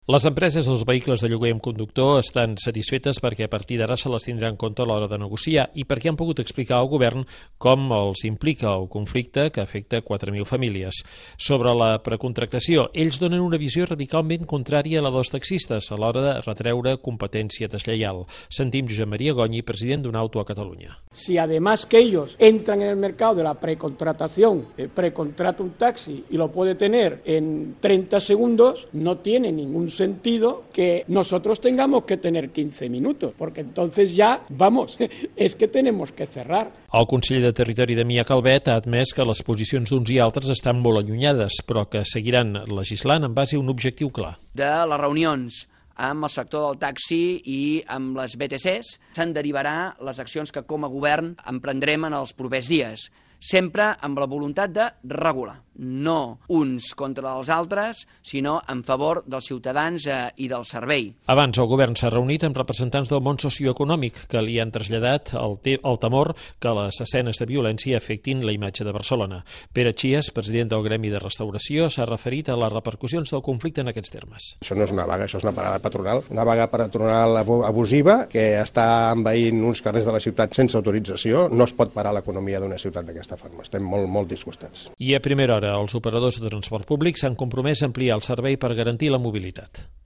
Les empreses dels vehicles de lloguer amb conductor estan satisfetes perquè a partir d'ara se les tindrà en compte a l'hora de negociar i perquè han pogut explicar al govern com els implica el conflicte que afecta 4.000 famílies. Sobre la precontractació, ells donen una visió radicalment contrària a la dels taxistes a l'hora de retreure competència deslleial. Sentim Josep Maria Goñi, president d'Unauto a Catalunya. Si además que ellos entran en el mercado de la precontratación, precontrata un taxi y lo puede tener en 30 segundos, no tiene ningún sentido que nosotros tengamos que tener 15 minutos, porque entonces ya, vamos, es que tenemos que cerrar. El conseller de Territori, Damià Calvet, ha admès que les posicions d'uns i altres estan molt allunyades, però que seguiran legislant en base a un objectiu clar. De les reunions amb el sector del taxi i amb les BTCs se'n derivarà les accions que com a govern emprendrem en els propers dies, sempre amb la voluntat de regular, no uns contra els altres, sinó en favor dels ciutadans i del servei. Abans, el govern s'ha reunit amb representants del món socioeconòmic que li han traslladat el temor que les escenes de violència afectin la imatge de Barcelona. Pere Chies, president del Gremi de Restauració, s'ha referit a les repercussions del conflicte en aquests termes. Això no és una vaga, això és una parada patronal, una vaga patronal abusiva que està envaint uns carrers de la ciutat sense autorització. No es pot parar l'economia d'una ciutat d'aquesta forma. Estem molt disgustats. I a primera hora, els operadors de transport públic s'han compromès a ampliar el servei per garantir la mobilitat.